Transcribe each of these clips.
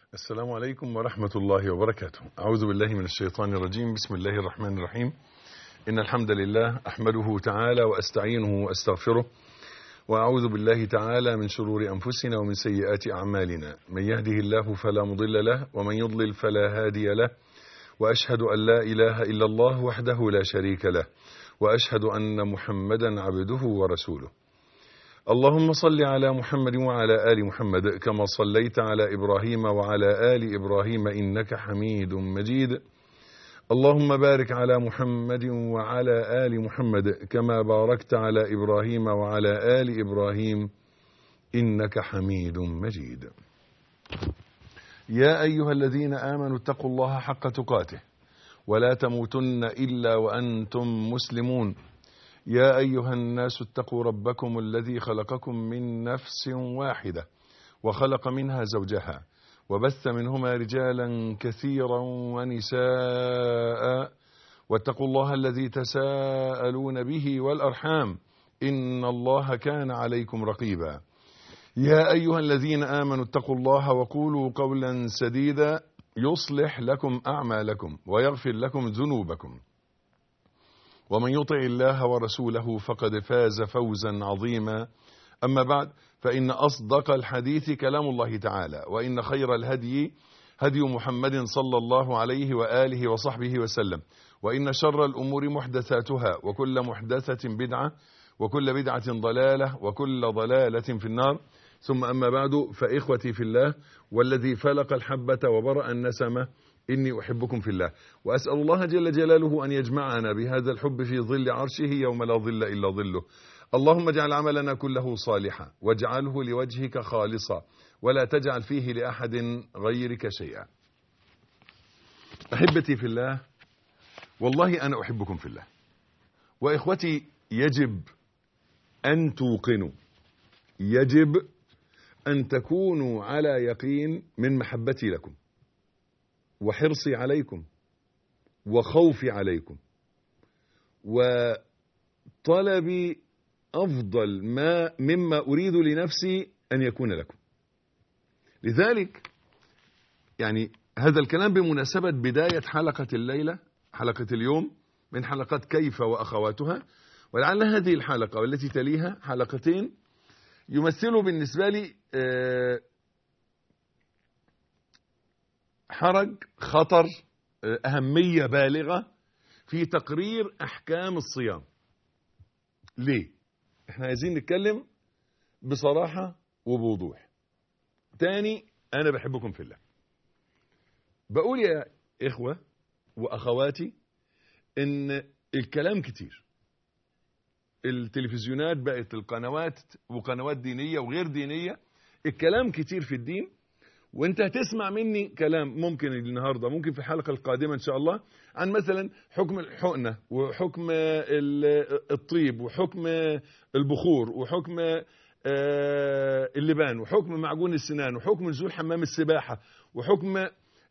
السلام عليكم ورحمة الله وبركاته. أعوذ بالله من الشيطان الرجيم. بسم الله الرحمن الرحيم. إن الحمد لله أحمده تعالى وأستعينه وأستغفره، وأعوذ بالله تعالى من شرور أنفسنا ومن سيئات أعمالنا. من يهده الله فلا مضل له، ومن يضلل فلا هادي له، وأشهد أن لا إله إلا الله وحده لا شريك له، وأشهد أن محمدا عبده ورسوله. اللهم صل على محمد وعلى آل محمد كما صليت على إبراهيم وعلى آل إبراهيم إنك حميد مجيد. اللهم بارك على محمد وعلى آل محمد كما باركت على إبراهيم وعلى آل إبراهيم إنك حميد مجيد. يا أيها الذين آمنوا اتقوا الله حق تقاته ولا تموتن إلا وأنتم مسلمون. يا أيها الناس اتقوا ربكم الذي خلقكم من نفس واحدة وخلق منها زوجها وبث منهما رجالا كثيرا ونساء، واتقوا الله الذي تساءلون به والأرحام إن الله كان عليكم رقيبا. يا أيها الذين آمنوا اتقوا الله وقولوا قولا سديدا يصلح لكم أعمالكم ويغفر لكم ذنوبكم، ومن يطع الله ورسوله فقد فاز فوزا عظيما. أما بعد، فإن أصدق الحديث كلام الله تعالى، وإن خير الهدي هدي محمد صلى الله عليه وآله وصحبه وسلم، وإن شر الأمور محدثاتها، وكل محدثة بدعة، وكل بدعة ضلالة، وكل ضلالة في النار. ثم أما بعد، فإخوتي في الله والذي فلق الحبة وبرأ النسمة، إني أحبكم في الله، وأسأل الله جل جلاله أن يجمعنا بهذا الحب في ظل عرشه يوم لا ظل إلا ظله. اللهم اجعل عملنا كله صالحا، واجعله لوجهك خالصا، ولا تجعل فيه لأحد غيرك شيئا. أحبتي في الله، والله أنا أحبكم في الله. وإخوتي، يجب أن توقنوا، يجب أن تكونوا على يقين من محبتي لكم وحرصي عليكم وخوفي عليكم وطلبي أفضل مما أريد لنفسي أن يكون لكم. لذلك يعني هذا الكلام بمناسبة بداية حلقة الليلة، حلقة اليوم من حلقات كيف وأخواتها، ولعل هذه الحلقة والتي تليها حلقتين يمثلوا بالنسبة لي حرج، خطر، أهمية بالغة في تقرير أحكام الصيام. ليه؟ احنا عايزين نتكلم بصراحة وبوضوح. تاني، أنا بحبكم في الله. بقول يا إخوة وأخواتي إن الكلام كتير، التلفزيونات بقت القنوات، وقنوات دينية وغير دينية، الكلام كتير في الدين. وانت هتسمع مني كلام ممكن النهاردة، ممكن في الحلقة القادمة ان شاء الله، عن مثلا حكم الحقنة وحكم الطيب وحكم البخور وحكم اللبان وحكم معجون السنان وحكم نزول حمام السباحة وحكم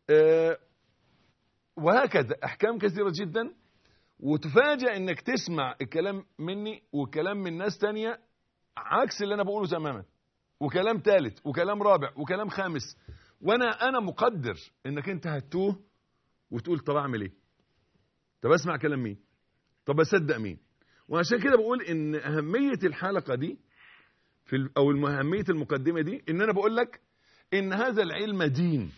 وهكذا احكام كثيرة جدا. وتفاجأ انك تسمع الكلام مني وكلام من ناس تانية عكس اللي انا بقوله تماما، وكلام ثالث وكلام رابع وكلام خامس. وانا مقدر انك انت هتوه وتقول طب اعمل ايه؟ طب اسمع كلام مين؟ طب اصدق مين؟ وعشان كده بقول ان اهمية الحلقة دي او اهمية المقدمة دي ان انا بقول لك ان هذا العلم دين،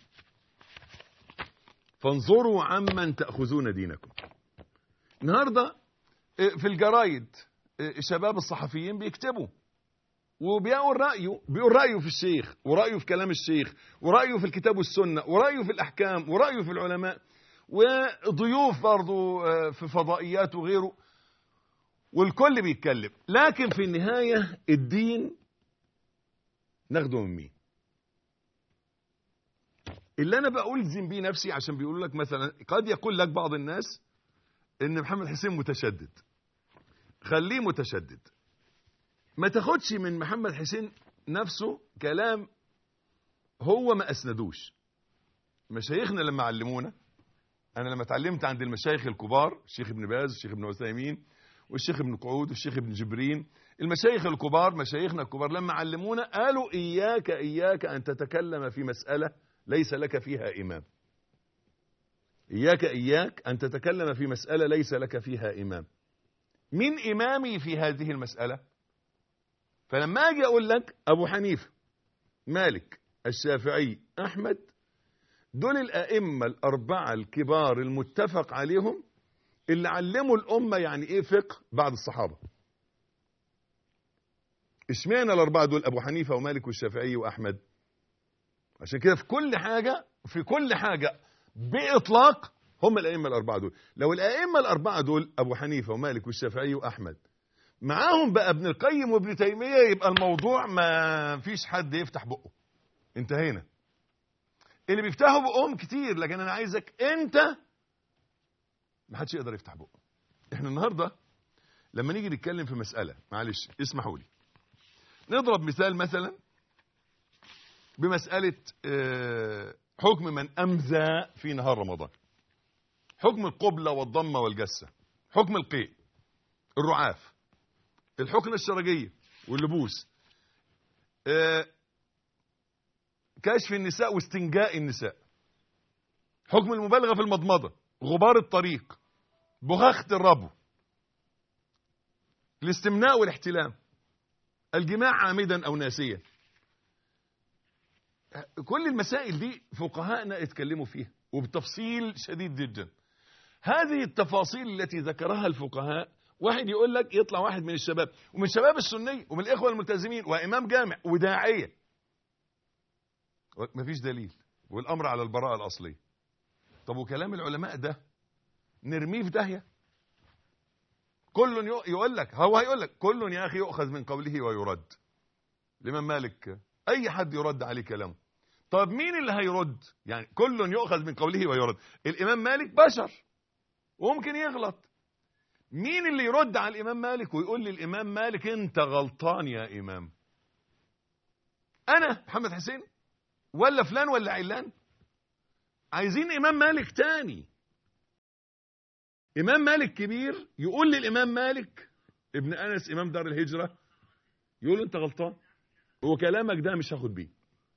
فانظروا عمن تأخذون دينكم. النهاردة في الجرايد شباب الصحفيين بيكتبوا وبيقول رأيه في الشيخ، ورأيه في كلام الشيخ، ورأيه في الكتاب والسنة، ورأيه في الأحكام، ورأيه في العلماء، وضيوف برضو في فضائيات وغيره، والكل بيتكلم. لكن في النهاية الدين ناخده من مين؟ اللي أنا بألزم بيه نفسي، عشان بيقولوا لك مثلا، قد يقول لك بعض الناس إن محمد حسين متشدد، خليه متشدد. ما تاخدش من محمد حسين نفسه كلام هو ما أسندوش. مشايخنا لما علمونا، أنا لما اتعلمت عند المشايخ الكبار، الشيخ ابن باز والشيخ ابن عثيمين والشيخ ابن قعود والشيخ ابن جبرين، المشايخ الكبار، مشايخنا الكبار لما علمونا قالوا إياك أن تتكلم في مسألة ليس لك فيها إمام. إياك أن تتكلم في مسألة ليس لك فيها إمام. من إمامي في هذه المسألة؟ فلما أجي أقول لك أبو حنيفة، مالك، الشافعي، أحمد، دول الأئمة الأربعة الكبار المتفق عليهم اللي علموا الأمة يعني إيه فقه بعد الصحابة. اشمعنى الأربعة دول، أبو حنيفة ومالك والشافعي وأحمد؟ عشان كده في كل حاجة بإطلاق هم الأئمة الأربعة دول. لو الأئمة الأربعة دول أبو حنيفة ومالك والشافعي وأحمد معاهم بقى ابن القيم وابن تيمية، يبقى الموضوع ما فيش حد يفتح بقه، انتهينا. اللي بيفتحوا بقهم كتير، لكن أنا عايزك أنت ما حدش يقدر يفتح بقه. احنا النهاردة لما نيجي نتكلم في مسألة، معلش اسمحوا لي نضرب مثال مثلا بمسألة حكم من أمزى في نهار رمضان، حكم القبلة والضمة والجسة، حكم القيء، الرعاف، الحقنة الشرجية واللبوس، كشف النساء واستنجاء النساء، حكم المبالغة في المضمضة، غبار الطريق، بخاخة الربو، الاستمناء والاحتلام، الجماع عامدا أو ناسيا. كل المسائل دي فقهاءنا اتكلموا فيها وبتفصيل شديد جدا. هذه التفاصيل التي ذكرها الفقهاء، واحد يقول لك، يطلع واحد من الشباب ومن الشباب السنية ومن الإخوة الملتزمين وإمام جامع وداعية، مفيش دليل والأمر على البراءة الأصلية. طب وكلام العلماء ده نرميه في داهية؟ كل يقول لك، هو هيقول لك كل يا أخي يؤخذ من قوله ويرد. الإمام مالك أي حد يرد عليه كلامه. طب مين اللي هيرد؟ يعني كل يؤخذ من قوله ويرد، الإمام مالك بشر وممكن يغلط. مين اللي يرد على الإمام مالك ويقول للإمام مالك أنت غلطان يا إمام؟ أنا محمد حسين ولا فلان ولا علان؟ عايزين إمام مالك تاني، إمام مالك كبير يقول للإمام مالك ابن أنس إمام دار الهجرة، يقول له أنت غلطان وكلامك ده مش هاخد بيه.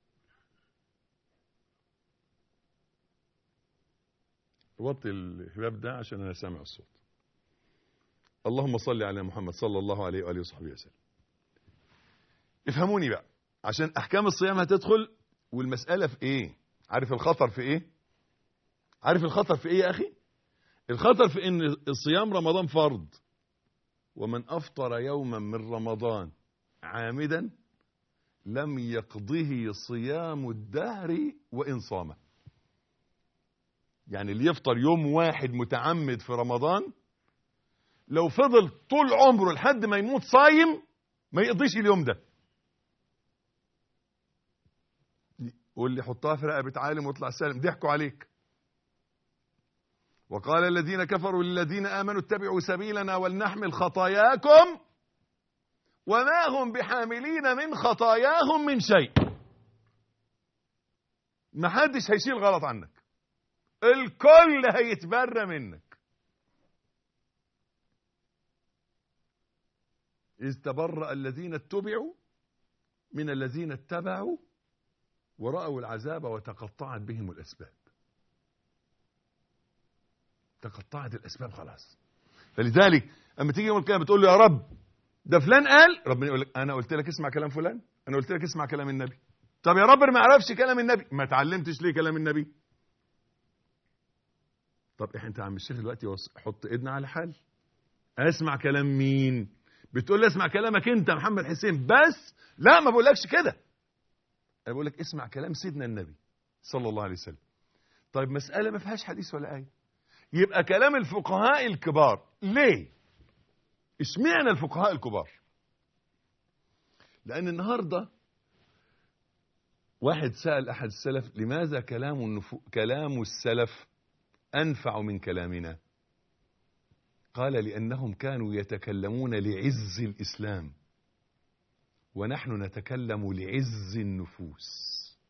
وطي الباب ده عشان أنا سامع الصوت. اللهم صل على محمد صلى الله عليه وآله وصحبه وسلم. افهموني بقى، عشان أحكام الصيام هتدخل، والمسألة في إيه؟ عارف الخطر في إيه؟ عارف الخطر في إيه يا أخي؟ الخطر في إن الصيام رمضان فرض، ومن أفطر يوما من رمضان عامدا لم يقضه صيام الدهر وإن صامه. يعني اللي يفطر يوم واحد متعمد في رمضان، لو فضل طول عمره لحد ما يموت صايم ما يقضيش اليوم ده. واللي حطها في رقبة عالم واطلع سالم، ضحكوا عليك. وقال الذين كفروا للذين آمنوا اتبعوا سبيلنا ولنحمل خطاياكم وما هم بحاملين من خطاياهم من شيء. ما حدش هيشيل غلط عنك، الكل هيتبرى منك. إذ تبرأ الذين اتبعوا من الذين اتبعوا ورأوا العذاب وتقطعت بهم الأسباب. تقطعت الأسباب خلاص. فلذلك أما تيجي يوم القيامة بتقول له يا رب ده فلان قال، ربنا يقول لك أنا قلت لك اسمع كلام فلان، أنا قلت لك اسمع كلام النبي. طب يا رب ما اعرفش كلام النبي، ما اتعلمتش ليه كلام النبي؟ طب انت يا عم الشيخ دلوقتي حط ايدنا على حل، اسمع كلام مين؟ بتقول لي اسمع كلامك انت محمد حسين بس. لا ما بقولكش كده، انا بقول لك اسمع كلام سيدنا النبي صلى الله عليه وسلم. طيب مسألة ما فيهاش حديث ولا آية، يبقى كلام الفقهاء الكبار. ليه؟ اشمعنى الفقهاء الكبار؟ لأن النهاردة واحد سأل أحد السلف لماذا كلام السلف أنفع من كلامنا؟ قال لأنهم كانوا يتكلمون لعز الإسلام ونحن نتكلم لعز النفوس.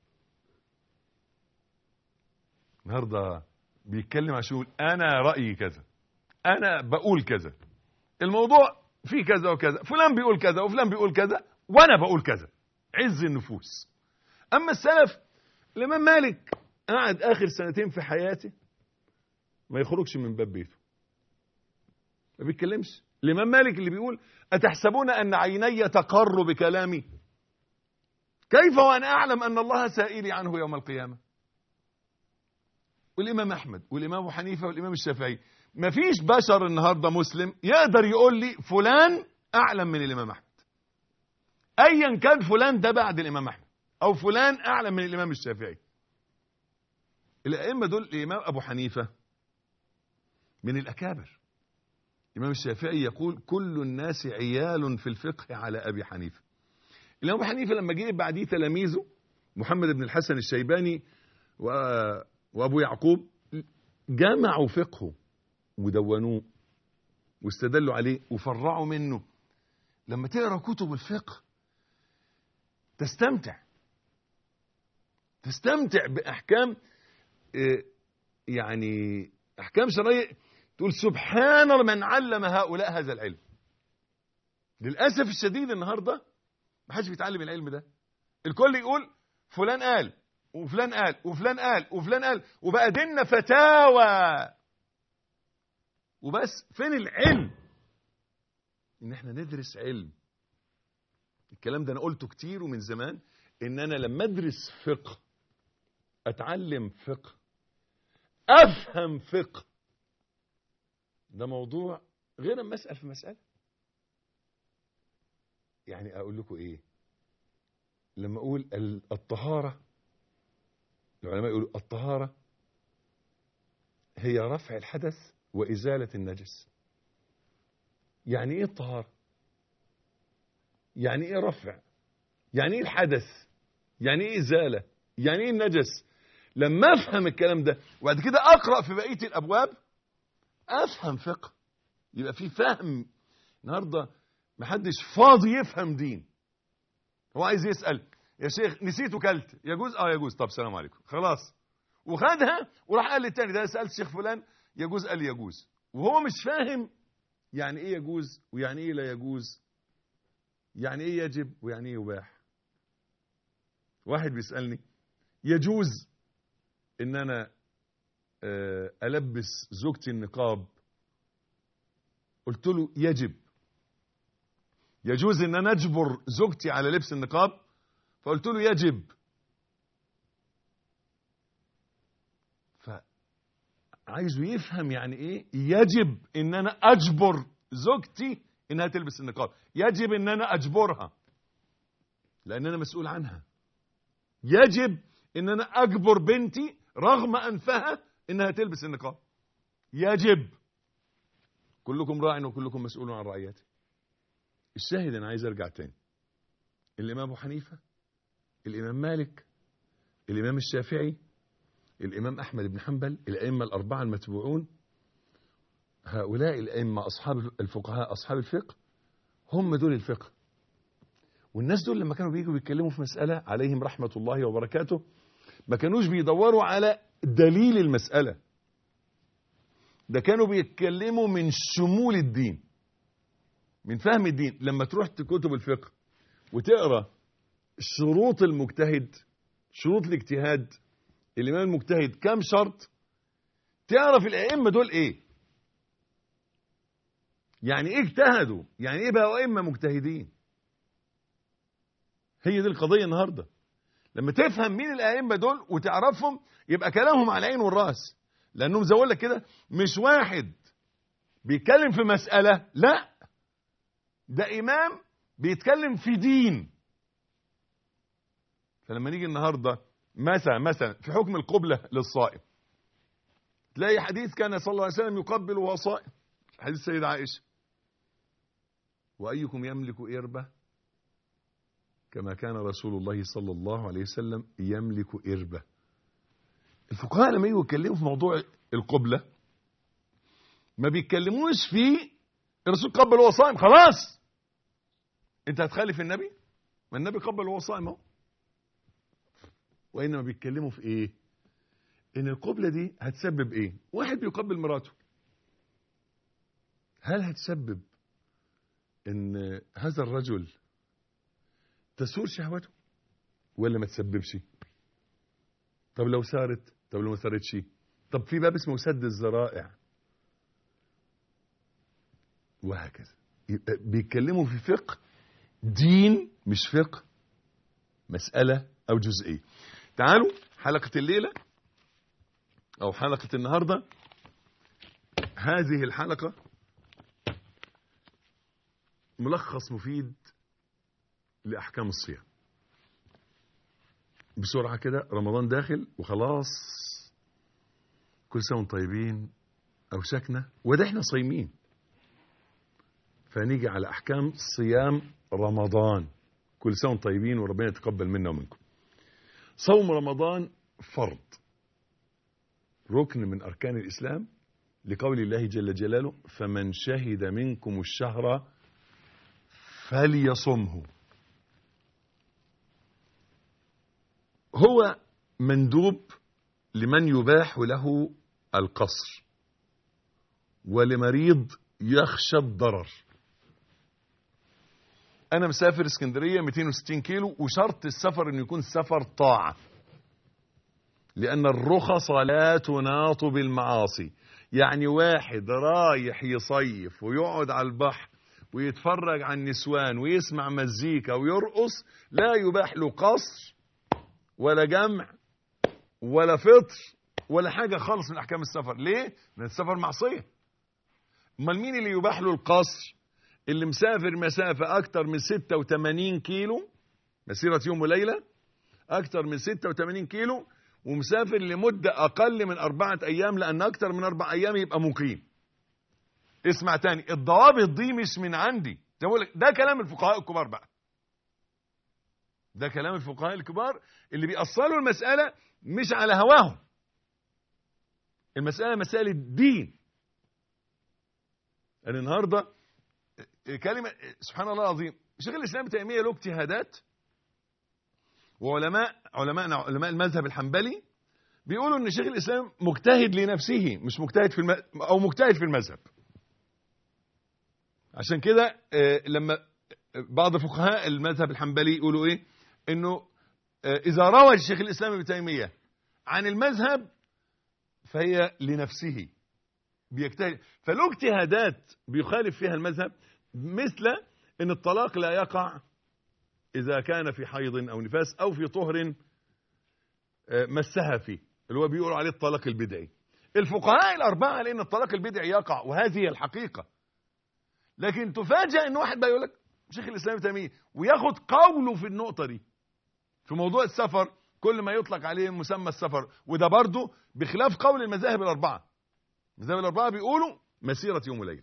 النهاردة بيتكلم عشان يقول أنا رأيي كذا، أنا بقول كذا، الموضوع فيه كذا وكذا، فلان بيقول كذا وفلان بيقول كذا وأنا بقول كذا، عز النفوس. أما السلف الإمام مالك قعد آخر سنتين في حياته ما يخرجش من باب بيته، ما بيتكلمش. الإمام مالك اللي بيقول أتحسبون أن عيني تقر بكلامي كيف وأنا أعلم أن الله سائلي عنه يوم القيامة. والإمام أحمد والإمام أبو حنيفة والإمام الشافعي، ما فيش بشر النهاردة مسلم يقدر يقول لي فلان أعلم من الإمام أحمد، أيا كان فلان ده بعد الإمام أحمد، أو فلان أعلم من الإمام الشافعي. الأئمة دول، الإمام أبو حنيفة من الأكابر، الإمام الشافعي يقول كل الناس عيال في الفقه على أبي حنيفة. الإمام أبو حنيفة لما جه بعديه تلاميذه محمد بن الحسن الشيباني وأبو يعقوب جمعوا فقهه ودونوه واستدلوا عليه وفرعوا منه. لما تقرأ كتب الفقه تستمتع بأحكام، يعني أحكام شرعية تقول سبحان من علم هؤلاء هذا العلم. للأسف الشديد النهاردة ما حدش بيتعلم العلم ده، الكل يقول فلان قال وفلان قال وفلان قال وفلان قال، وبقى ديننا فتاوى وبس. فين العلم؟ ان احنا ندرس علم. الكلام ده انا قلته كتير ومن زمان، ان انا لما ادرس فقه اتعلم فقه افهم فقه، ده موضوع غير اما اسال في مساله. يعني اقول لكم ايه، لما اقول الطهاره، العلماء يقولوا الطهاره هي رفع الحدث وازاله النجس. يعني ايه الطهاره؟ يعني ايه رفع؟ يعني ايه الحدث؟ يعني ايه ازاله؟ يعني ايه النجس؟ لما افهم الكلام ده وبعد كده اقرا في بقيه الابواب افهم فقه، يبقى في فهم. النهارده محدش فاضي يفهم دين، هو عايز يسال يا شيخ نسيت وكلت يجوز؟ يجوز. طب سلام عليكم، خلاص. وخدها وراح قال للتاني ده سالت الشيخ فلان يجوز، قال لي يجوز، وهو مش فاهم يعني ايه يجوز ويعني ايه لا يجوز، يعني ايه يجب ويعني ايه يباح. واحد بيسالني يجوز ان انا البس زوجتي النقاب؟ قلت له يجب. يجوز ان انا اجبر زوجتي على لبس النقاب؟ فقلت له يجب. فعايزه يفهم يعني ايه يجب ان انا اجبر زوجتي انها تلبس النقاب، يجب ان انا اجبرها لان انا مسؤول عنها، يجب ان انا اجبر بنتي رغم انفها انها تلبس النقاب، يجب. كلكم راع وكلكم مسؤول عن رعيته. الشاهد انا عايز ارجع تاني، الامام ابو حنيفه، الامام مالك، الامام الشافعي، الامام احمد بن حنبل، الائمه الاربعه المتبوعون، هؤلاء الائمه اصحاب الفقهاء اصحاب الفقه، هم دول الفقه. والناس دول لما كانوا بييجوا بيتكلموا في مساله عليهم رحمه الله وبركاته ما كانوش بيدوروا على دليل المساله، ده كانوا بيتكلموا من شمول الدين، من فهم الدين. لما تروح كتب الفقه وتقرا شروط المجتهد، شروط الاجتهاد، الامام المجتهد كام شرط، تعرف الائمه دول ايه، يعني ايه اجتهدوا، يعني ايه بقوا ائمه مجتهدين. هي دي القضيه النهارده. لما تفهم مين الائمه دول وتعرفهم يبقى كلامهم على العين والراس، لانهم زي ما اقول لك كده مش واحد بيتكلم في مساله، لا، ده امام بيتكلم في دين. فلما نيجي النهارده مثلا في حكم القبلة للصائم، تلاقي حديث كان صلى الله عليه وسلم يقبل وهو صائم، حديث السيدة عائشة، وأيكم يملك إربة كما كان رسول الله صلى الله عليه وسلم يملك إربة. الفقهاء لما يجوا يتكلموا في موضوع القبلة ما بيتكلموش في الرسول قبل وهو صائم، خلاص انت هتخالف النبي، ما النبي قبل وهو صائم اهو. وإنما بيتكلموا في ايه؟ ان القبلة دي هتسبب ايه؟ واحد بيقبل مراته، هل هتسبب ان هذا الرجل تسور شهوته ولا ما تسببش؟ طب لو سارت، طب لو ما سارتش، طب في باب اسمه سد الذرائع، وهكذا. بيتكلموا في فقه دين، مش فقه مسألة أو جزئية. تعالوا حلقة الليلة أو حلقة النهاردة، هذه الحلقة ملخص مفيد لأحكام الصيام. بسرعة كده، رمضان داخل وخلاص، كل سنة وانتم طيبين، أوشكنا وده احنا صايمين، فنيجي على أحكام صيام رمضان. كل سنة وانتم طيبين وربنا يتقبل منا ومنكم. صوم رمضان فرض، ركن من أركان الإسلام، لقول الله جل جلاله: فمن شهد منكم الشهر فليصمه. هو مندوب لمن يباح له القصر، ولمريض يخشى الضرر. أنا مسافر اسكندرية 260 كيلو، وشرط السفر أن يكون سفر طاعة، لأن الرخص لا تناط بالمعاصي. يعني واحد رايح يصيف ويقعد على البحر ويتفرج على النسوان ويسمع مزيكا ويرقص، لا يباح له قصر ولا جمع ولا فطر ولا حاجة خالص من أحكام السفر. ليه؟ لأن السفر معصية. امال مين اللي يباح له القصر؟ اللي مسافر مسافة أكتر من 86 كيلو، مسيرة يوم وليلة أكتر من 86 كيلو، ومسافر لمدة أقل من 4 أيام، لأن أكتر من 4 أيام يبقى مقيم. اسمع تاني، الضوابط دي مش من عندي، ده كلام الفقهاء الكبار بقى. ده كلام الفقهاء الكبار اللي بيأصلوا المسألة مش على هواهم. المسألة مسألة دين. أنا النهاردة كلمة سبحان الله العظيم، شيخ الإسلام ابن تيمية له اجتهادات، علماء المذهب الحنبلي بيقولوا ان شيخ الإسلام مجتهد لنفسه، مش مجتهد أو مجتهد في المذهب. عشان كده لما بعض فقهاء المذهب الحنبلي يقولوا ايه، انه اذا روى الشيخ الإسلام ابن تيمية عن المذهب فهي لنفسه، بيجتهد. فله اجتهادات بيخالف فيها المذهب، مثل ان الطلاق لا يقع اذا كان في حيض او نفاس او في طهر مسها فيه، اللي هو بيقولوا عليه الطلاق البدعي. الفقهاء الأربعة لأن الطلاق البدعي يقع، وهذه هي الحقيقة. لكن تفاجأ ان واحد بقى يقول لك شيخ الإسلام ابن تيمية، وياخد قوله في النقطة دي في موضوع السفر، كل ما يطلق عليه مسمى السفر، وده برضه بخلاف قول المذاهب الأربعة. المذاهب الأربعة بيقولوا مسيرة يوم وليلة،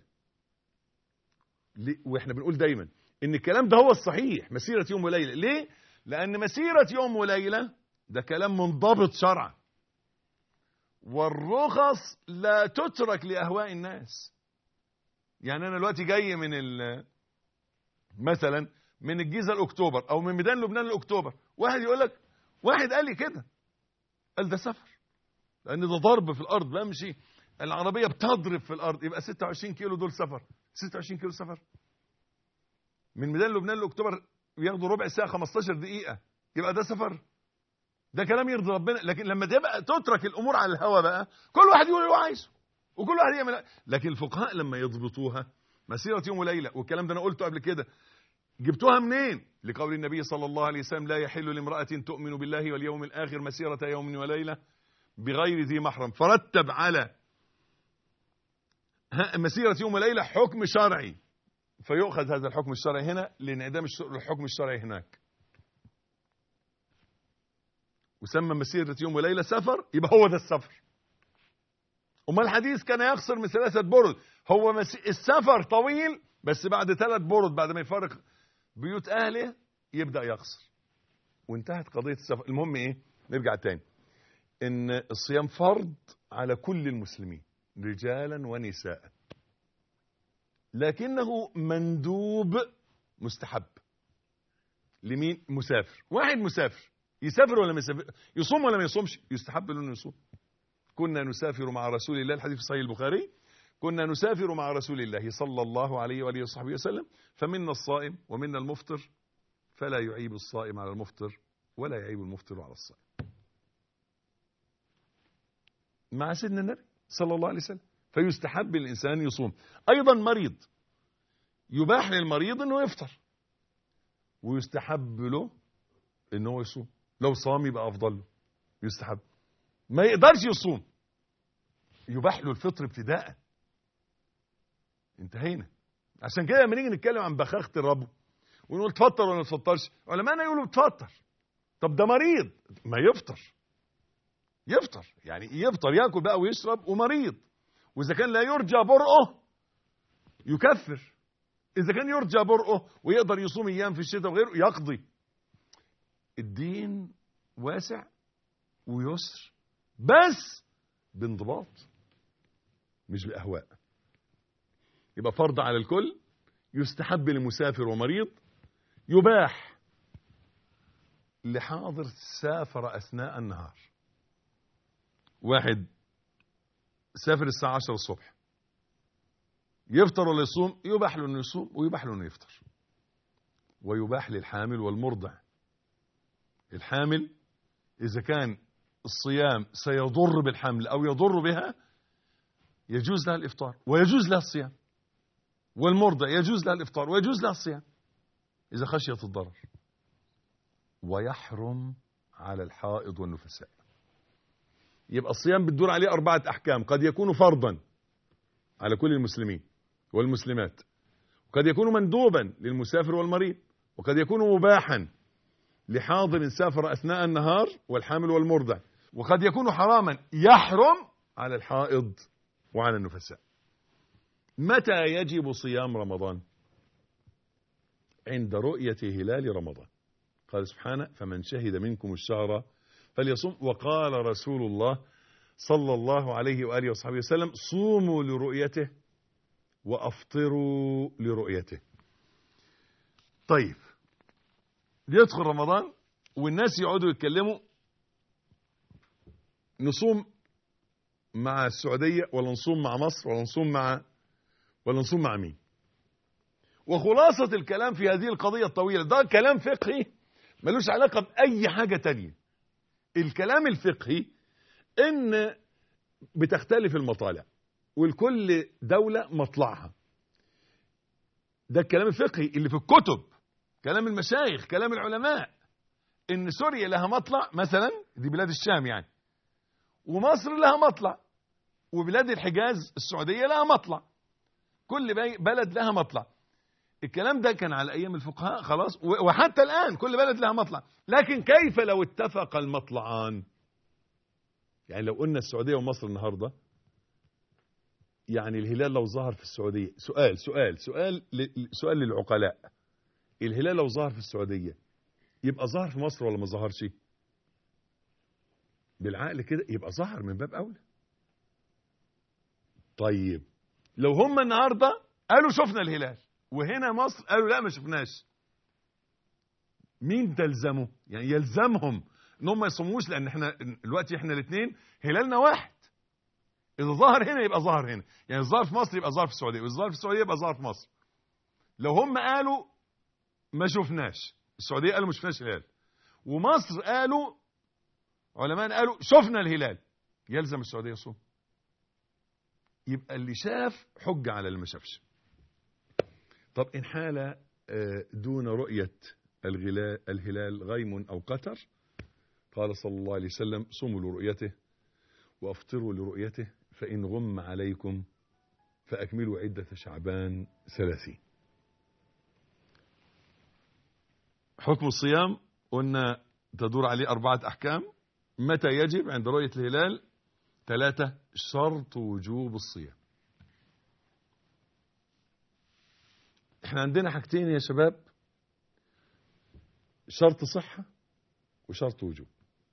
واحنا بنقول دايما ان الكلام ده هو الصحيح، مسيرة يوم وليلة. ليه؟ لأن مسيرة يوم وليلة ده كلام منضبط شرعا، والرخص لا تترك لأهواء الناس. يعني أنا دلوقتي جاي من مثلا من الجيزة لأكتوبر، أو من ميدان لبنان لأكتوبر، واحد يقول لك، واحد قال لي كده، قال ده سفر، لأن ده ضرب في الأرض، بمشي العربية بتضرب في الأرض، يبقى 26 كيلو دول سفر. 26 كيلو سفر من ميدان لبنان لأكتوبر ياخدوا ربع ساعة 15 دقيقة، يبقى ده سفر؟ ده كلام يرضي ربنا. لكن لما تبقى تترك الامور على الهوى بقى، كل واحد يقول اللي هو عايزه وكل واحد يعمل. لكن الفقهاء لما يضبطوها مسيرة يوم وليلة، والكلام ده انا قلته قبل كده، جبتوها منين؟ لقول النبي صلى الله عليه وسلم: لا يحل لامرأة تؤمن بالله واليوم الآخر مسيرة يوم وليلة بغير ذي محرم. فرتب على مسيرة يوم وليلة حكم شرعي، فيؤخذ هذا الحكم الشرعي هنا لانعدام الحكم الشرعي هناك، وسمى مسيرة يوم وليلة سفر، يبقى هو ده السفر. أما الحديث كان يقصر من 3 برد، هو السفر طويل، بس بعد 3 برد بعد ما يفارق بيوت أهله يبدأ يقصر، وانتهت قضية السفر. المهم إيه؟ نرجع تاني، إن الصيام فرض على كل المسلمين رجالا ونساء، لكنه مندوب مستحب لمين؟ مسافر. واحد مسافر يسافر ولا ما يسافر؟ يصوم ولا ما يصومش؟ يستحب له انه يصوم. كنا نسافر مع رسول الله، الحديث في صحيح البخاري، كنا نسافر مع رسول الله صلى الله عليه وآله وصحبه وسلم، فمنا الصائم ومنا المفطر، فلا يعيب الصائم على المفطر ولا يعيب المفطر على الصائم. مع سيدنا النبي صلى الله عليه وسلم. فيستحب الإنسان يصوم. أيضا مريض يباح للمريض أنه يفطر، ويستحب له أنه يصوم. لو صام يبقى أفضل له، يستحب. ما يقدرش يصوم يباح له الفطر ابتداء. انتهينا. عشان كده لما نيجي نتكلم عن بخاخة الرب ونقول تفطر ولا ما تفطرش، علماءنا يقولوا تفطر. طب ده مريض، ما يفطر. يعني يفطر، ياكل بقى ويشرب ومريض. واذا كان لا يرجى برؤه يكفر. اذا كان يرجى برؤه ويقدر يصوم ايام في الشتاء وغيره يقضي. الدين واسع ويسر، بس بانضباط مش باهواء. يبقى فرض على الكل، يستحب لمسافر ومريض، يباح لحاضر سافر اثناء النهار. واحد سافر الساعة 10 الصبح، يفطر ولا يصوم؟ يباح له انه يصوم ويباح له انه يفطر. ويباح للحامل والمرضع. الحامل اذا كان الصيام سيضر بالحمل او يضر بها يجوز لها الافطار ويجوز لها الصيام. والمرضع يجوز لها الافطار ويجوز لها الصيام اذا خشيت الضرر. ويحرم على الحائض والنفساء. يبقى الصيام بتدور عليه 4 أحكام. قد يكون فرضا على كل المسلمين والمسلمات، وقد يكون مندوبا للمسافر والمريض، وقد يكون مباحا لحاضر سافر أثناء النهار والحامل والمرضع، وقد يكون حراما يحرم على الحائض وعلى النفساء. متى يجب صيام رمضان؟ عند رؤية هلال رمضان. قال سبحانه: فمن شهد منكم الشهر فليصوم. وقال رسول الله صلى الله عليه وآله وصحبه وسلم: صوموا لرؤيته وأفطروا لرؤيته. طيب، يدخل رمضان والناس يقعدوا يتكلموا: نصوم مع السعودية ولا نصوم مع مصر ولا نصوم مع مين؟ وخلاصة الكلام في هذه القضية الطويلة، ده كلام فقهي ملوش علاقة بأي حاجة تانية. الكلام الفقهي ان بتختلف المطالع والكل دولة مطلعها. ده الكلام الفقهي اللي في الكتب، كلام المشايخ، كلام العلماء. ان سوريا لها مطلع مثلا، دي بلاد الشام يعني، ومصر لها مطلع، وبلاد الحجاز السعودية لها مطلع. كل بلد لها مطلع. الكلام ده كان على ايام الفقهاء خلاص، وحتى الان كل بلد لها مطلع. لكن كيف لو اتفق المطلعان؟ يعني لو قلنا السعودية ومصر النهاردة، يعني الهلال لو ظهر في السعودية، سؤال للعقلاء، الهلال لو ظهر في السعودية يبقى ظهر في مصر ولا ما ظهرش؟ بالعقل كده يبقى ظهر من باب أولى. طيب لو هم النهاردة قالوا شفنا الهلال وهنا مصر قالوا لا ما شفناش، مين تلزمه؟ يعني يلزمهم ان هم ما يصوموش، لان احنا دلوقتي احنا الاثنين هلالنا واحد. اذا ظهر هنا يبقى ظهر هنا، يعني ظهر في مصر يبقى ظهر في السعوديه، واذا ظهر في السعوديه يبقى ظهر في مصر. لو هم قالوا ما شفناش، السعوديه قالوا ما شفناش الهلال، ومصر قالوا علماء قالوا شفنا الهلال، يلزم السعوديه يصوم. يبقى اللي شاف حجه على اللي ما شافش. طب ان حال دون رؤيه الهلال غيم او قتر، قال صلى الله عليه وسلم: صوموا لرؤيته وافطروا لرؤيته، فإن غم عليكم فأكملوا عدة شعبان 30. حكم الصيام قلنا تدور عليه 4 أحكام. متى يجب؟ عند رؤية الهلال. 3 شرط وجوب الصيام. احنا عندنا حاجتين يا شباب: شرط صحة وشرط وجوب.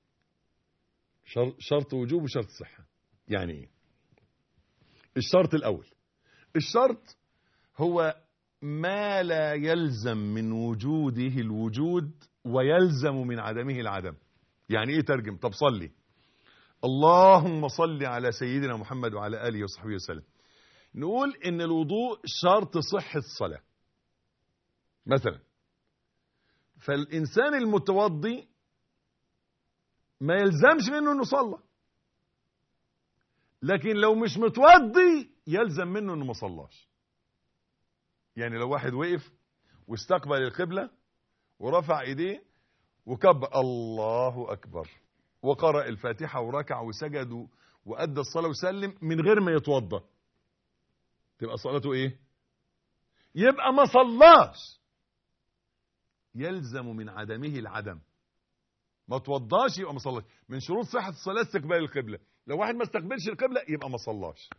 شرط وجوب وشرط صحة. يعني ايه؟ الشرط الأول، الشرط هو ما لا يلزم من وجوده الوجود ويلزم من عدمه العدم. يعني ايه ترجم؟ طب صلي، اللهم صل على سيدنا محمد وعلى آله وصحبه وسلم. نقول ان الوضوء شرط صحة الصلاة مثلا، فالإنسان المتوضي ما يلزمش منه انه صلى، لكن لو مش متوضي يلزم منه انه ما صلاش. يعني لو واحد وقف واستقبل القبلة ورفع ايديه وكبر الله اكبر وقرأ الفاتحة وركع وسجد وادى الصلاة وسلم من غير ما يتوضى، تبقى صلاته ايه؟ يبقى ما صلاش، يلزم من عدمه العدم. ما توضاش يبقى ما صلاش. من شروط صحة الصلاة استقبال القبلة. لو واحد ما استقبلش القبلة يبقى ما صلاش.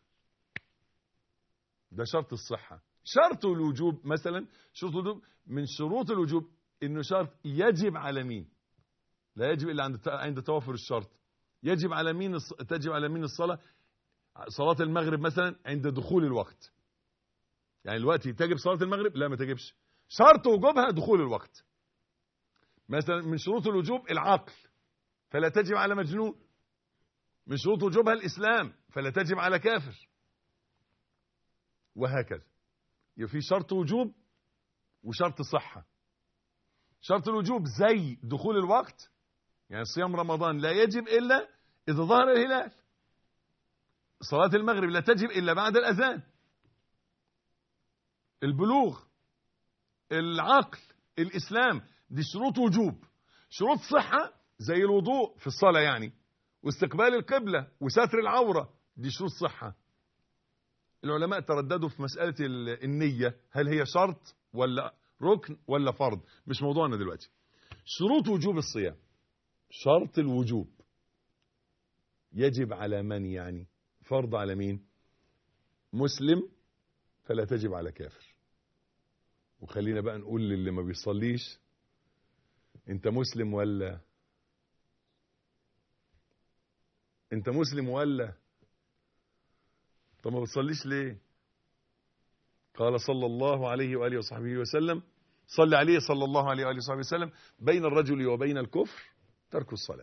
ده شرط الصحة. شرط الوجوب مثلا، شرط الوجوب من شروط الوجوب انه شرط يجب على مين؟ لا يجب الا عند توافر الشرط. يجب على مين تجب على مين الصلاة؟ صلاة المغرب مثلا عند دخول الوقت. يعني الوقت تجب صلاة المغرب؟ لا ما تجبش. شرط وجوبها دخول الوقت. مثلا من شروط الوجوب العقل، فلا تجب على مجنون. من شروط وجوبها الإسلام، فلا تجب على كافر، وهكذا. يبقى في شرط وجوب وشرط صحة. شرط الوجوب زي دخول الوقت، يعني صيام رمضان لا يجب إلا إذا ظهر الهلال. صلاة المغرب لا تجب إلا بعد الأذان. البلوغ، العقل، الإسلام، دي شروط وجوب. شروط صحة زي الوضوء في الصلاة يعني، واستقبال القبلة وستر العورة، دي شروط صحة. العلماء ترددوا في مسألة النية، هل هي شرط ولا ركن ولا فرض؟ مش موضوعنا دلوقتي. شروط وجوب الصيام، شرط الوجوب يجب على من؟ يعني فرض على مين؟ مسلم، فلا تجب على كافر. وخلينا بقى نقول للي ما بيصليش، انت مسلم ولا طب ما بتصليش ليه؟ قال صلى الله عليه وآله وصحبه وسلم، صلى عليه صلى الله عليه وآله وصحبه وسلم، بين الرجل وبين الكفر ترك الصلاة.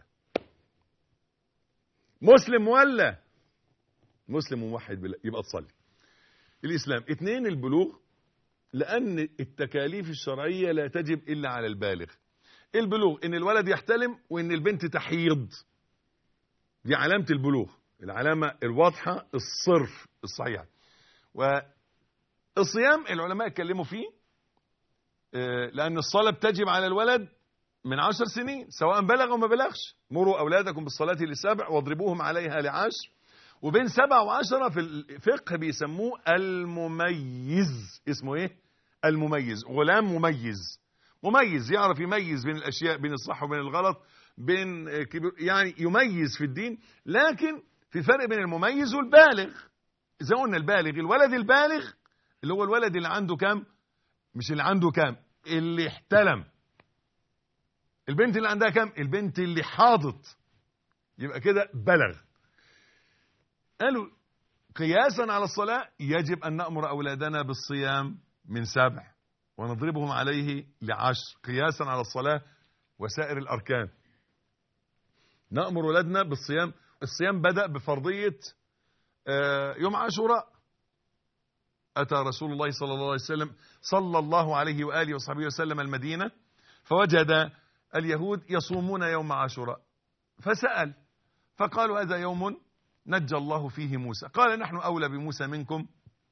مسلم ولا مسلم وموحد بالله يبقى تصلي. الإسلام. 2 البلوغ، لأن التكاليف الشرعية لا تجب إلا على البالغ. البلوغ إن الولد يحتلم وإن البنت تحيض، دي علامة البلوغ، العلامة الواضحة الصرف الصحيحة. والصيام العلماء اتكلموا فيه، لأن الصلاة بتجب على الولد من 10 سنين سواء بلغ أو ما بلغش. مروا أولادكم بالصلاة ل7 واضربوهم عليها ل10. وبين 7 و10 في الفقه بيسموه المميز. اسمه ايه؟ المميز. غلام مميز يعرف يميز بين الأشياء، بين الصح وبين الغلط، بين كبير، يعني يميز في الدين. لكن في فرق بين المميز والبالغ. إذا قلنا البالغ، الولد البالغ اللي هو الولد اللي عنده كام، مش اللي عنده كام، اللي احتلم. البنت اللي عندها كام؟ البنت اللي حاضت. يبقى كده بلغ. قالوا قياسا على الصلاة يجب أن نأمر أولادنا بالصيام من 7 ونضربهم عليه ل10، قياسا على الصلاة وسائر الأركان. نأمر أولادنا بالصيام. الصيام بدأ بفرضية يوم عاشوراء. أتى رسول الله صلى الله عليه وآله وصحبه وسلم المدينة، فوجد اليهود يصومون يوم عاشوراء، فسأل فقالوا هذا يوم نجى الله فيه موسى. قال نحن أولى بموسى منكم،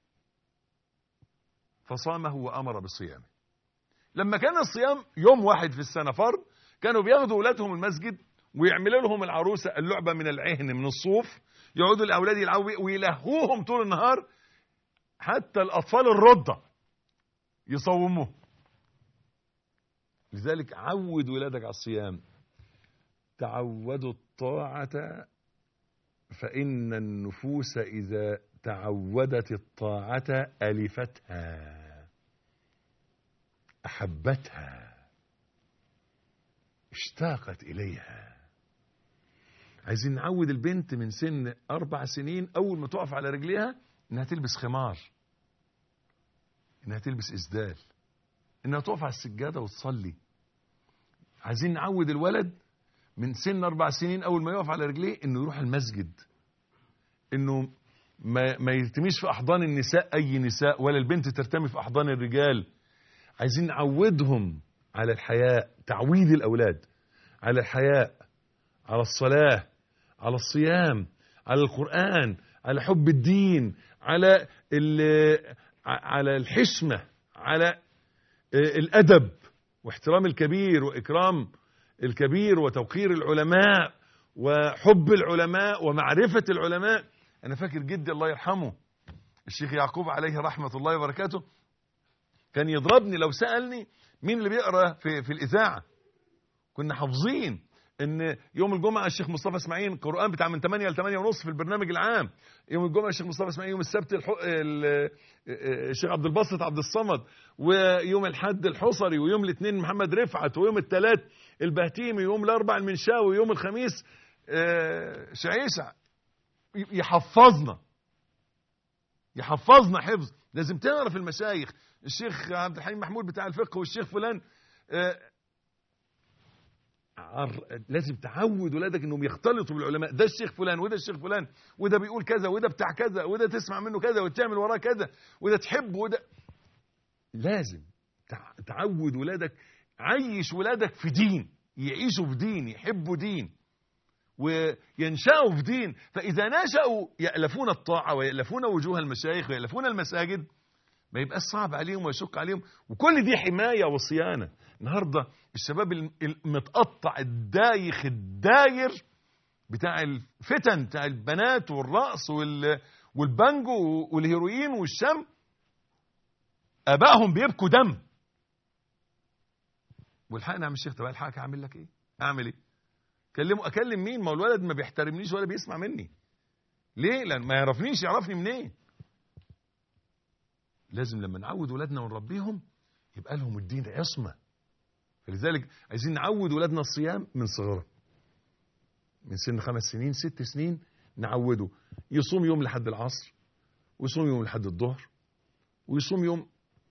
فصامه وأمر بالصيام. لما كان الصيام يوم واحد في السنة فرض، كانوا بياخدوا أولادهم المسجد ويعملوا لهم العروسة اللعبة من العهن من الصوف، يقعدوا الأولاد يلعبوا ويلهوهم طول النهار، حتى الأطفال الرضع يصوموه. لذلك عود ولادك على الصيام. تعودوا الطاعة، فإن النفوس إذا تعودت الطاعة ألفتها، أحبتها، اشتاقت إليها. عايزين نعود البنت من سن 4 سنين أول ما تقف على رجليها إنها تلبس خمار، إنها تلبس إسدال، إنها تقف على السجادة وتصلي. عايزين نعود الولد من سن 4 سنين أول ما يقف على رجليه إنه يروح المسجد، إنه ما يرتميش في أحضان النساء أي نساء، ولا البنت ترتمي في أحضان الرجال. عايزين نعودهم على الحياء، تعويد الأولاد على الحياء، على الصلاة، على الصيام، على القرآن، على حب الدين، على الحشمة، على الأدب واحترام الكبير وإكرام الكبير وتوقير العلماء وحب العلماء ومعرفة العلماء. أنا فاكر جدي الله يرحمه الشيخ يعقوب عليه رحمة الله وبركاته كان يضربني لو سألني مين اللي بيقرأ في الإذاعة. كنا حافظين ان يوم الجمعة الشيخ مصطفى اسماعيل القرآن بتاع من 8 ل 8 ونص في البرنامج العام، يوم الجمعة الشيخ مصطفى اسماعيل، يوم السبت الشيخ عبد الباسط عبد الصمد، ويوم الحد الحصري، ويوم الاثنين محمد رفعت، ويوم الثلاث البهتيمي، ويوم الاربع المنشاوي، ويوم الخميس شعيشع. يحفظنا حفظ. لازم تعرف المشايخ، الشيخ عبد الحليم محمود بتاع الفقه، والشيخ فلان. لازم تعود ولادك انهم يختلطوا بالعلماء. ده الشيخ فلان وده الشيخ فلان، وده بيقول كذا وده بتاع كذا، وده تسمع منه كذا وتعمل وراه كذا، وده تحبه وده. لازم تعود ولادك، عيش ولادك في دين، يعيشوا في دين، يحبوا دين وينشأوا في دين. فإذا نشأوا يألفون الطاعة ويألفون وجوه المشايخ ويألفون المساجد، ما يبقاش صعب عليهم ويشق عليهم. وكل دي حماية وصيانة. النهاردة الشباب المتقطع الدايخ الداير بتاع الفتن، بتاع البنات والرقص والبانجو والهيروين والشم، ابائهم بيبكوا دم. والحقني يا عم الشيخ، طب الحقك اعمل لك ايه؟ اعمل ايه؟ اكلم مين؟ ما هو الولد ما بيحترمنيش ولا بيسمع مني. ليه؟ لان ما يعرفنيش، يعرفني منين؟ لازم لما نعود ولادنا ونربيهم يبقى لهم الدين عصمة. فلذلك عايزين نعود ولادنا الصيام من صغره، من سن 5 سنين 6 سنين نعوده يصوم يوم لحد العصر، ويصوم يوم لحد الظهر، ويصوم يوم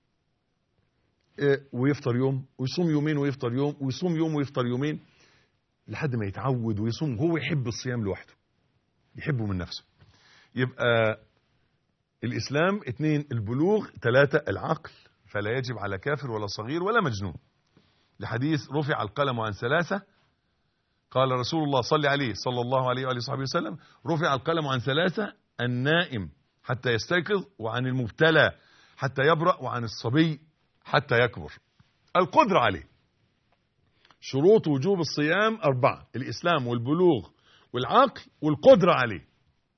ويفطر يوم، ويصوم يومين ويفطر يوم، ويصوم يوم ويفطر يومين، لحد ما يتعود ويصوم. هو يحب الصيام لوحده، يحبه من نفسه. يبقى الإسلام 2 البلوغ، 3 العقل، فلا يجب على كافر ولا صغير ولا مجنون. لحديث رفع القلم عن 3، قال رسول الله صلى الله عليه وآله وصحبه وسلم: رفع القلم عن 3، النائم حتى يستيقظ، وعن المبتلى حتى يبرأ، وعن الصبي حتى يكبر. القدرة عليه. شروط وجوب الصيام 4: الإسلام والبلوغ والعقل والقدرة عليه.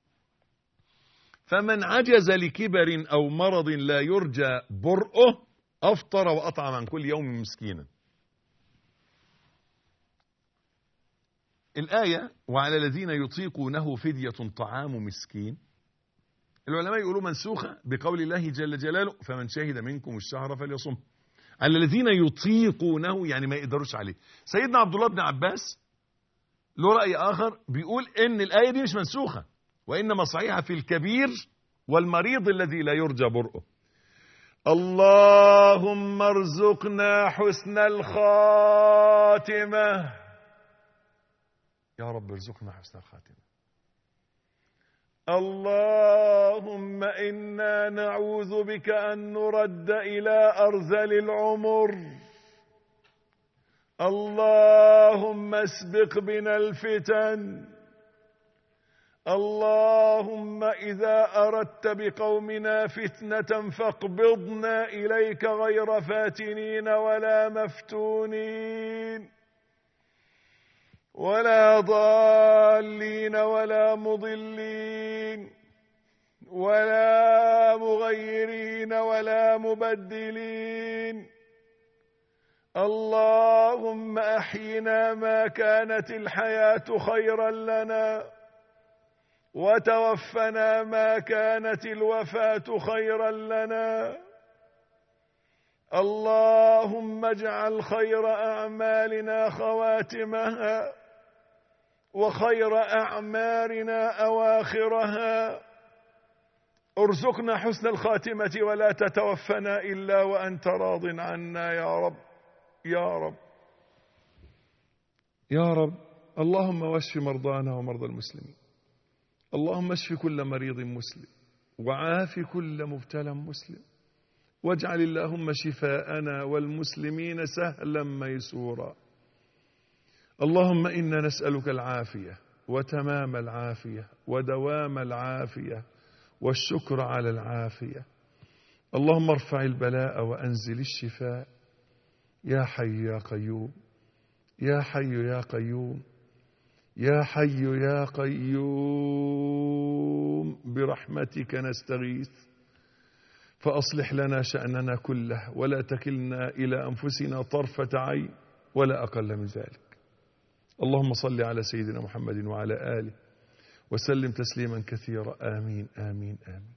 فمن عجز لكبر أو مرض لا يرجى برؤه أفطر وأطعم عن كل يوم مسكينا. الآية: وعلى الذين يطيقونه فدية طعام مسكين. العلماء يقولوا منسوخة بقول الله جل جلاله: فمن شهد منكم الشهر فليصم. على الذين يطيقونه يعني ما يقدروش عليه. سيدنا عبد الله بن عباس له رأي آخر، بيقول إن الآية دي مش منسوخة، وإنما صحيحة في الكبير والمريض الذي لا يرجى برؤه. اللهم ارزقنا حسن الخاتمة. يا رب ارزقنا حسن الخاتمة. اللهم إنا نعوذ بك أن نرد إلى أرذل العمر. اللهم اسبق بنا الفتن. اللهم إذا أردت بقومنا فتنة فاقبضنا إليك غير فاتنين ولا مفتونين ولا ضالين ولا مضلين ولا مغيرين ولا مبدلين. اللهم أحينا ما كانت الحياة خيرا لنا، وتوفنا ما كانت الوفاة خيرا لنا. اللهم اجعل خير أعمالنا خواتمها، وخير أعمارنا أواخرها. ارزقنا حسن الخاتمة ولا تتوفنا إلا وأنت راض عنا يا رب يا رب يا رب. اللهم واشف مرضانا ومرضى المسلمين. اللهم اشف كل مريض مسلم، وعاف كل مبتلى مسلم، واجعل اللهم شفاءنا والمسلمين سهلا ميسورا. اللهم إنا نسألك العافية وتمام العافية ودوام العافية والشكر على العافية. اللهم ارفع البلاء وأنزل الشفاء. يا حي يا قيوم، يا حي يا قيوم، يا حي يا قيوم، برحمتك نستغيث، فأصلح لنا شأننا كله ولا تكلنا إلى أنفسنا طرفة عين ولا أقل من ذلك. اللهم صل على سيدنا محمد وعلى آله وسلم تسليما كثيرا. آمين آمين آمين.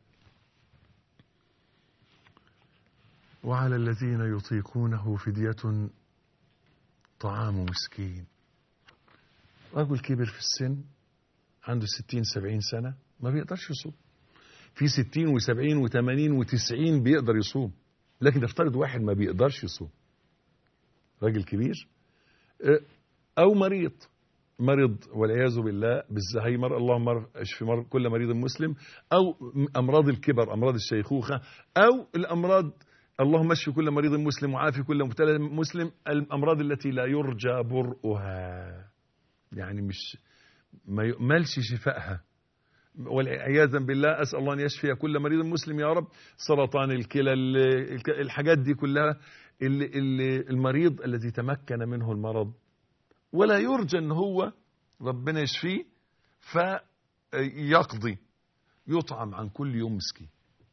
وعلى الذين يطيقونه فدية طعام مسكين. رجل كبر في السن، عنده 60-70 سنة، ما بيقدرش يصوم. في 60 و70 و80 و90 بيقدر يصوم، لكن افترض واحد ما بيقدرش يصوم، راجل كبير أو مريض والعياذ بالله بالزهايمر، اللهم اشف كل مريض مسلم، أو أمراض الكبر، أمراض الشيخوخة، أو الأمراض، اللهم اشف كل مريض مسلم وعافي كل مبتلى مسلم، الأمراض التي لا يرجى برؤها، يعني مش ما يؤملش شفائها، والعياذا بالله. أسأل الله أن يشفي كل مريض مسلم يا رب. سرطان الكلى، الحاجات دي كلها، اللي المريض الذي تمكن منه المرض ولا يرجى أن هو ربنا يشفيه، فيقضي يطعم عن كل يوم مسكين.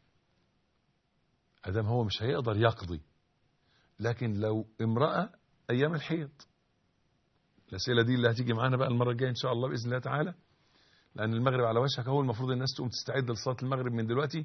أدام هو مش هيقدر يقضي، لكن لو امرأة أيام الحيض، الأسئلة دي اللي هتيجي معانا بقى المرة الجاية إن شاء الله بإذن الله تعالى، لأن المغرب على وشك، هو المفروض الناس تقوم تستعد لصلاة المغرب من دلوقتي.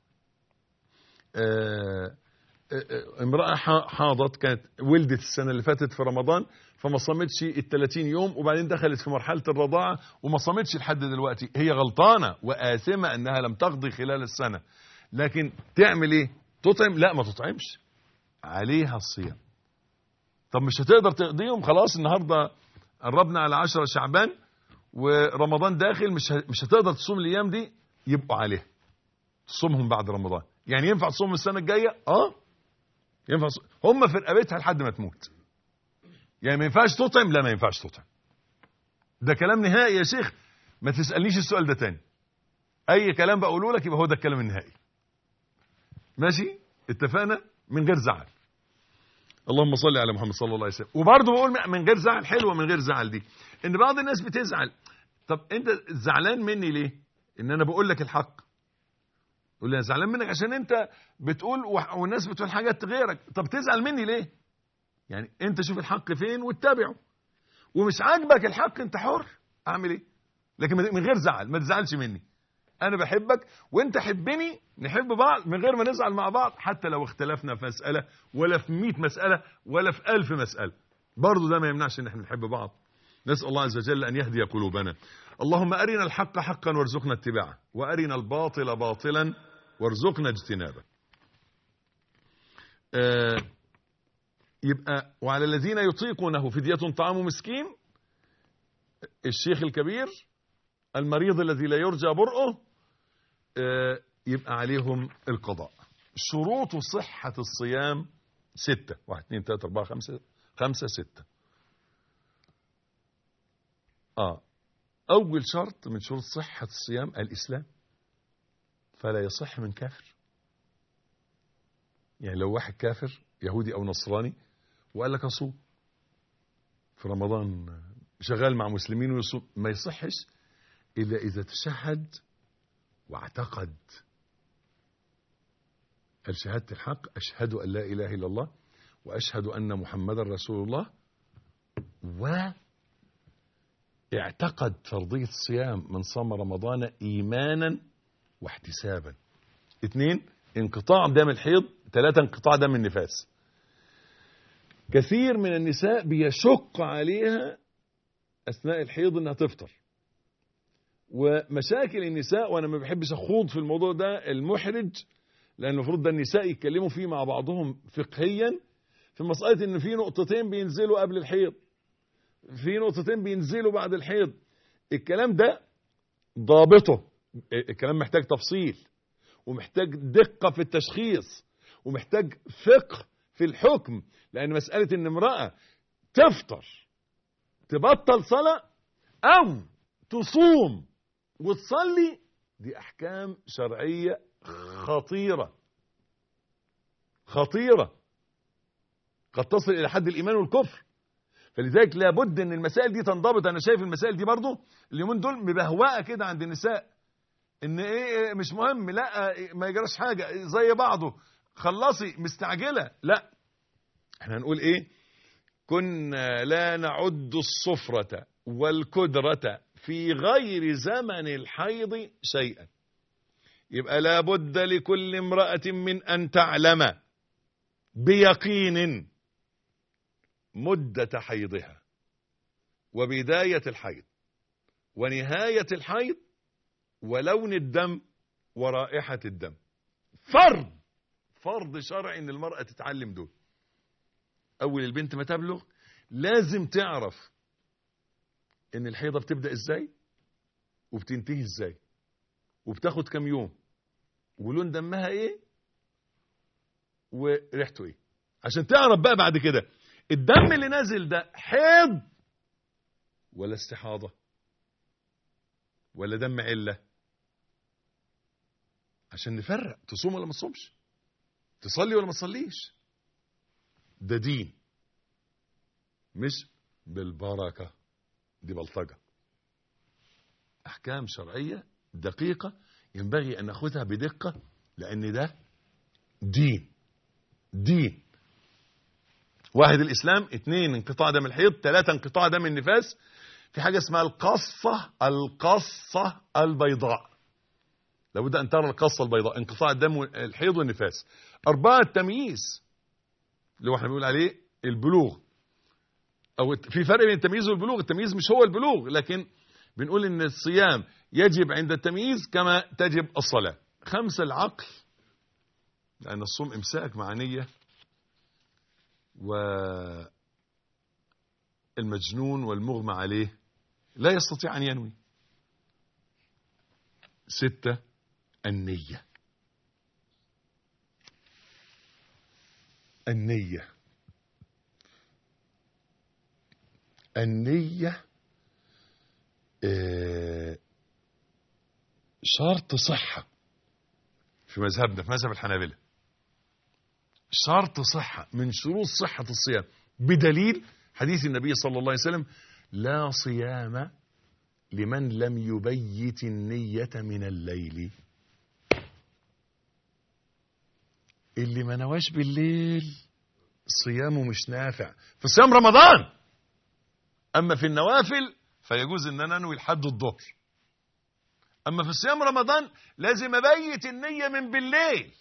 امرأة حاضت، كانت ولدت السنة اللي فاتت في رمضان، فما صامتش 30 يوم، وبعدين دخلت في مرحلة الرضاعة وما صامتش لحد دلوقتي. هي غلطانة وآثمة أنها لم تقضي خلال السنة، لكن تعمل إيه؟ تطعم؟ لا، ما تطعمش، عليها الصيام. طب مش هتقدر تقضيهم، خلاص النهاردة قربنا على 10 شعبان ورمضان داخل، مش هتقدر تصوم الأيام دي، يبقوا عليها تصومهم بعد رمضان. يعني ينفع تصوم السنة الجاية؟ ينفع هم في رقبتها لحد ما تموت. يعني ما ينفعش تطعم؟ لا، ما ينفعش تطعم، ده كلام نهائي يا شيخ، ما تسألنيش السؤال ده تاني. اي كلام بقوله لك يبقى هو ده الكلام النهائي. ماشي، اتفقنا؟ من غير زعل. اللهم صل على محمد صلى الله عليه وسلم. وبرضه بقول من غير زعل، حلوه من غير زعل دي، ان بعض الناس بتزعل. طب انت زعلان مني ليه؟ ان انا بقول لك الحق. يقول لي انا زعلان منك عشان انت بتقول والناس بتقول حاجات غيرك. طب تزعل مني ليه؟ يعني انت شوف الحق فين واتبعه، ومش عاجبك الحق انت حر، اعمل ايه؟ لكن من غير زعل، ما تزعلش مني. انا بحبك وانت حبني، نحب بعض من غير ما نزعل مع بعض، حتى لو اختلفنا في مسألة ولا في 100 مسألة ولا في 1000 مسألة، برضو ده ما يمنعش ان احنا نحب بعض. نسأل الله عز وجل ان يهدي قلوبنا. اللهم ارنا الحق حقا وارزقنا اتباعه، وارنا الباطل باطلا وارزقنا اجتنابه. يبقى وعلى الذين يطيقونه فدية طعام مسكين، الشيخ الكبير، المريض الذي لا يرجى برؤه، يبقى عليهم القضاء. شروط صحة الصيام 6. 1 2 3 4 5 6. أول شرط من شروط صحة الصيام الإسلام، فلا يصح من كافر. يعني لو واحد كافر يهودي أو نصراني وقال لك أصوم في رمضان، شغال مع مسلمين ويصوم، ما يصحش إلا إذا تشهد واعتقد شهادة الحق، أشهد أن لا إله إلا الله وأشهد أن محمدا رسول الله، واعتقد فرضية الصيام من صام رمضان إيمانا واحتسابا. 2 انقطاع دم الحيض. 3 انقطاع دم النفاس. كثير من النساء بيشق عليها أثناء الحيض أنها تفطر، ومشاكل النساء، وأنا ما بحبش أخوض في الموضوع ده المحرج، لأن المفروض ده النساء يتكلموا فيه مع بعضهم فقهيا، في مسألة إن في نقطتين بينزلوا قبل الحيض، في نقطتين بينزلوا بعد الحيض. الكلام ده ضابطه، الكلام محتاج تفصيل، ومحتاج دقة في التشخيص، ومحتاج فقه في الحكم. لأن مسألة إن امرأة تفطر تبطل صلاة أو تصوم وتصلي دي أحكام شرعية خطيرة خطيرة، قد تصل إلى حد الإيمان والكفر. فلذلك لابد ان المسائل دي تنضبط. انا شايف المسائل دي برضو اليومين دول مبهوقه كده عند النساء، ان ايه مش مهم، لا ما يجراش حاجه زي بعضه، خلصي مستعجله. لا، احنا هنقول ايه؟ كنا لا نعد الصفرة والكدرة في غير زمن الحيض شيئا. يبقى لابد لكل امرأة من ان تعلم بيقين مدة حيضها وبداية الحيض ونهاية الحيض ولون الدم ورائحة الدم. فرض شرعي ان المرأة تتعلم دول. اول البنت ما تبلغ لازم تعرف ان الحيضة بتبدأ ازاي وبتنتهي ازاي وبتاخد كام يوم ولون دمها ايه وريحته ايه، عشان تعرف بقى بعد كده الدم اللي نازل ده حيض ولا استحاضة ولا دم علة، عشان نفرق تصوم ولا ما تصومش، تصلي ولا ما تصليش. ده دين مش بالبركة، دي بلطجة. أحكام شرعية دقيقة ينبغي أن نأخذها بدقة، لأن ده دين. 1 الإسلام، 2 انقطاع دم الحيض، 3 انقطاع دم النفاس. في حاجة اسمها القصة البيضاء، لابد أن ترى القصة البيضاء، انقطاع الدم الحيض والنفاس. 4 التمييز اللي هو احنا بنقول عليه البلوغ، أو في فرق بين التمييز والبلوغ. التمييز مش هو البلوغ، لكن بنقول إن الصيام يجب عند التمييز كما تجب الصلاة. 5 العقل، لأن الصوم إمساك مع نية، والمجنون والمغمى عليه لا يستطيع أن ينوي. 6 النية. شرط صحة في مذهبنا، في مذهب الحنابلة، شرط صحة من شروط صحة الصيام، بدليل حديث النبي صلى الله عليه وسلم: لا صيام لمن لم يبيت النية من الليل. اللي ما نواش بالليل صيامه مش نافع في صيام رمضان. أما في النوافل فيجوز أن أنا أنوي لحد الظهر. أما في صيام رمضان لازم أبيت النية من بالليل.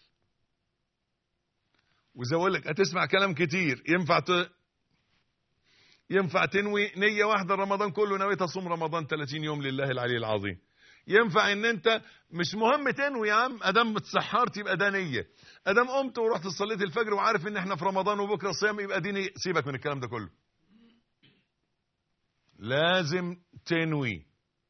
وزي أقول لك هتسمع كلام كتير، ينفع تنوي نية واحدة رمضان كله، نويت أصوم رمضان 30 يوم لله العلي العظيم. ينفع ان انت مش مهم تنوي يا عم، ادام اتسحرت يبقى ده نية، ادام قمت ورحت صليت الفجر وعارف ان احنا في رمضان وبكره صيام يبقى دي نية. سيبك من الكلام ده كله، لازم تنوي.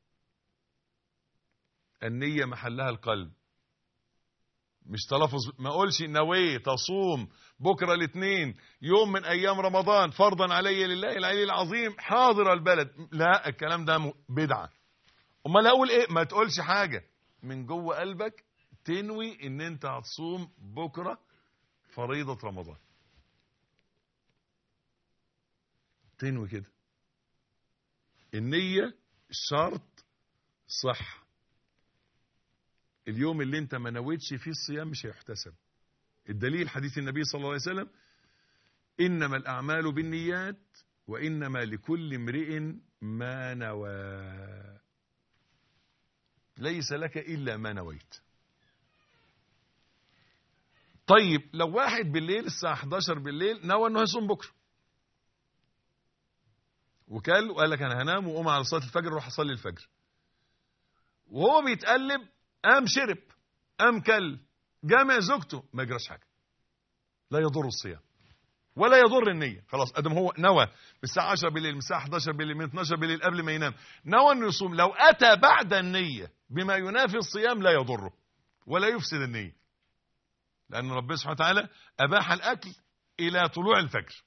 النية محلها القلب، مش تلفظ. ما اقولش نويت اصوم بكره الاثنين يوم من ايام رمضان فرضا علي لله العلي العظيم حاضر البلد، لا، الكلام ده بدعه. امال اقول ايه؟ ما تقولش حاجه، من جوه قلبك تنوي ان انت هتصوم بكره فريضه رمضان، تنوي كده. النيه شرط صح. اليوم اللي انت ما نويتش فيه الصيام مش هيحتسب. الدليل حديث النبي صلى الله عليه وسلم: انما الاعمال بالنيات وانما لكل امرئ ما نوى، ليس لك إلا ما نويت. طيب لو واحد بالليل الساعة 11 بالليل نوى أنه هيصوم بكرة، وكل وقال لك أنا هنام وقوم على صلاة الفجر وروح أصلي الفجر، وهو بيتقلب قام شرب قام كل جامع زوجته، ما يجراش حاجة، لا يضر الصيام ولا يضر النية. خلاص ادم هو نوى من الساعة 10 بالليل، من الساعة 11 بالليل، من 12 بالليل قبل ما ينام نوى أنه يصوم، لو أتى بعد النية بما ينافي الصيام لا يضره ولا يفسد النية، لأن ربنا سبحانه وتعالى أباح الأكل إلى طلوع الفجر.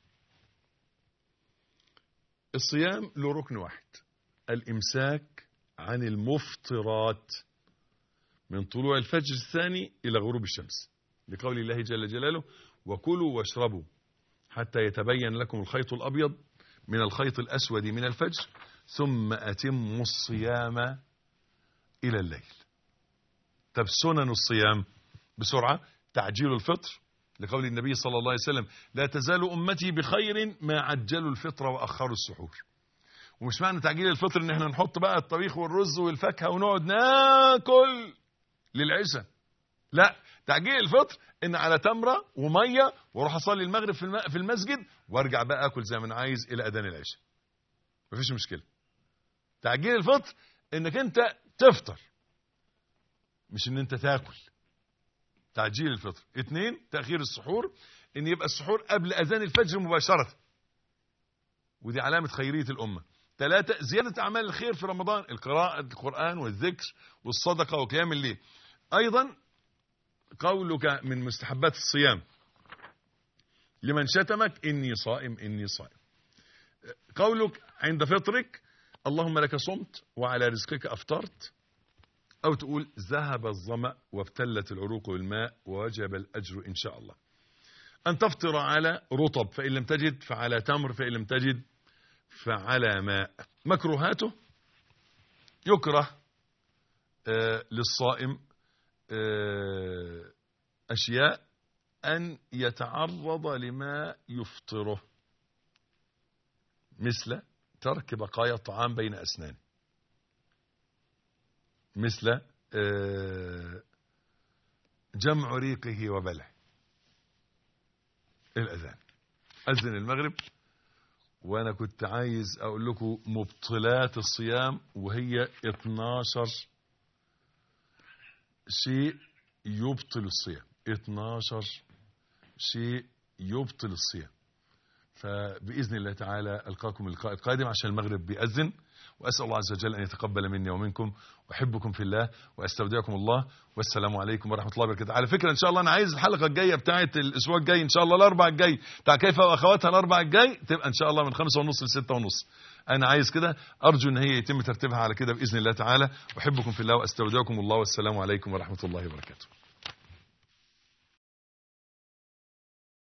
الصيام له ركن واحد: الإمساك عن المفطرات من طلوع الفجر الثاني إلى غروب الشمس، لقول الله جل جلاله: وكلوا واشربوا حتى يتبين لكم الخيط الأبيض من الخيط الأسود من الفجر ثم أتموا الصيام إلى الليل. طب سنن الصيام بسرعة: تعجيل الفطر، لقول النبي صلى الله عليه وسلم: لا تزال أمتي بخير ما عجلوا الفطر وأخروا السحور. ومش معنى تعجيل الفطر ان احنا نحط بقى الطبيخ والرز والفاكهة ونقعد ناكل للعشاء، لا، تعجيل الفطر ان على تمرة ومية واروح اصلي المغرب في المسجد وارجع بقى اكل زي ما انا عايز الى اذان العشاء، مفيش مشكلة. تعجيل الفطر انك انت تفطر، مش ان انت تاكل. تعجيل الفطر. 2 تأخير السحور، ان يبقى السحور قبل اذان الفجر مباشرة، ودي علامة خيرية الأمة. 3 زيادة أعمال الخير في رمضان، القراءة، القرآن والذكر والصدقة وقيام الليل. أيضا قولك من مستحبات الصيام لمن شتمك: إني صائم إني صائم. قولك عند فطرك: اللهم لك صمت وعلى رزقك أفطرت، أو تقول: ذهب الظمأ وابتلت العروق بالماء ووجب الأجر إن شاء الله. أن تفطر على رطب فإن لم تجد، فعلى تمر فإن لم تجد، فعلى ماء. مكروهاته: يكره للصائم أشياء: أن يتعرض لما يفطره، مثل ترك بقايا الطعام بين أسنانه، مثل جمع ريقه وبلعه. الأذان أذن المغرب، وأنا كنت عايز أقول لكم مبطلات الصيام، وهي 12 شيء يبطل الصيام. 12 شيء يبطل الصيام. فبإذن الله تعالى ألقاكم اللقاء القادم عشان المغرب بيأذن، وأسأل الله عز وجل أن يتقبل مني ومنكم، وأحبكم في الله وأستودعكم الله، والسلام عليكم ورحمة الله وبركاته. على فكرة إن شاء الله أنا عايز الحلقة الجاية بتاعة الأسبوع الجاي إن شاء الله الأربع الجاي بتاع كيف وأخواتها، الأربع الجاي تبقى إن شاء الله من 5:30 ل 6:30. أنا عايز كده، أرجو أن هي يتم ترتيبها على كده بإذن الله تعالى. أحبكم في الله وأستودعكم الله، والسلام عليكم ورحمة الله وبركاته.